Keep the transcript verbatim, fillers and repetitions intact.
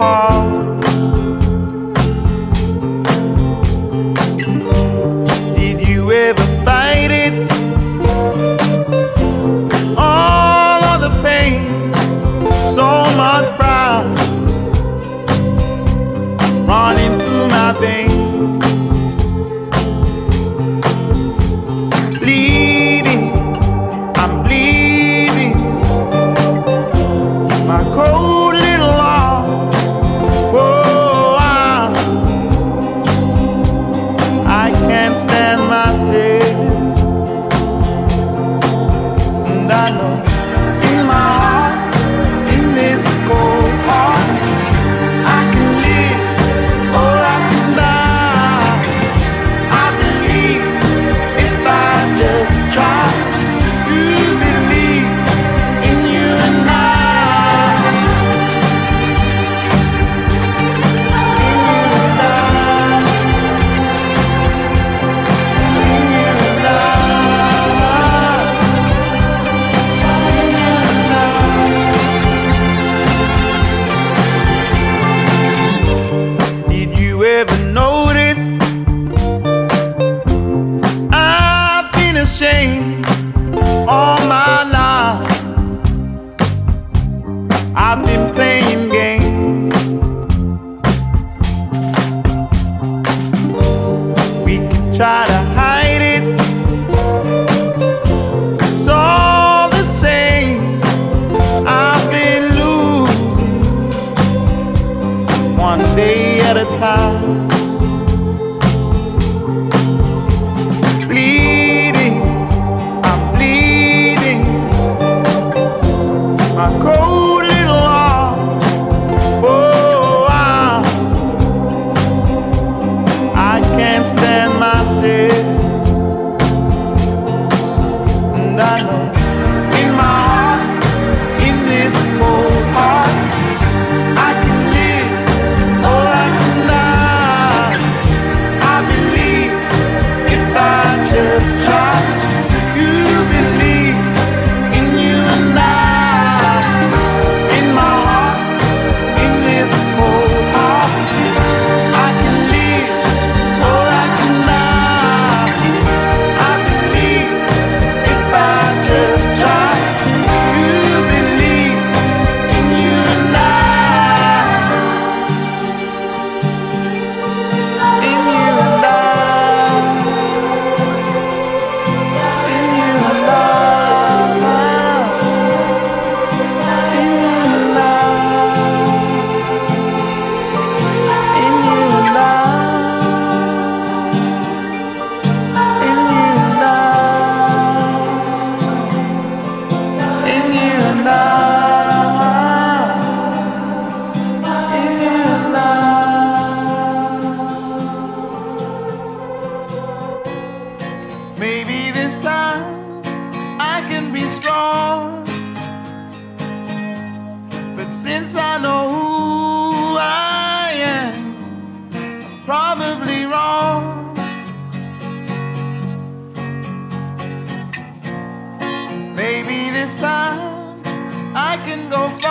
apart. Did you ever fight it? All of the pain, so much pride running through my veins. Bleeding, I'm bleeding. My cold little heart, oh, I, I can't stand myself. And I know in my heart, in this cold heart, I can live or I can die. I believe if I just try. You believe in you and I. In you and I. In you and I. In you and I. Did you ever notice I've been ashamed all my life? I've been playing games. We can try to hide it, it's all the same. I've been losing one day at a time. Bleeding, I'm bleeding. My cold little heart, oh, I, I can't stand myself. And I know in my heart, in this cold heart, I can live or I can die. I believe if I just try. You believe in you and I. In my heart, in this cold heart, I can live or I can die. I believe if I just try. You believe in you and I. In you and I. In you and I. In you and I. In you and I. In you and I. In you and I. In you and I. Maybe this time I can be strong, but since I know who I am, I'm probably wrong. Maybe this time I can go